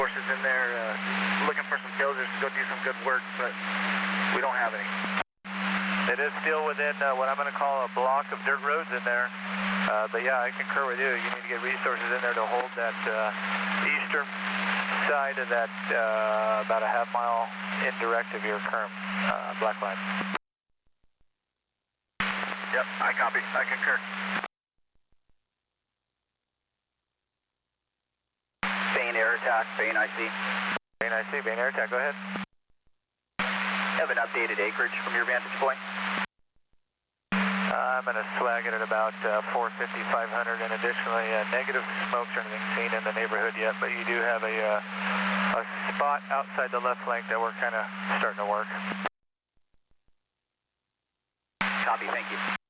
Forces in there looking for some dozers to go do some good work, but we don't have any. It is still within what I'm going to call a block of dirt roads in there. But yeah, I concur with you. You need to get resources in there to hold that eastern side of that about a half-mile indirect of your current black line. Yep, I copy. I concur. Bane air attack, Bane IC. Bane IC, Bane air attack, go ahead. Have an updated acreage from your vantage point? I'm going to swag it at about 450, 500, and additionally negative smokes or anything seen in the neighborhood yet, but you do have a spot outside the left flank that we're kind of starting to work. Copy, thank you.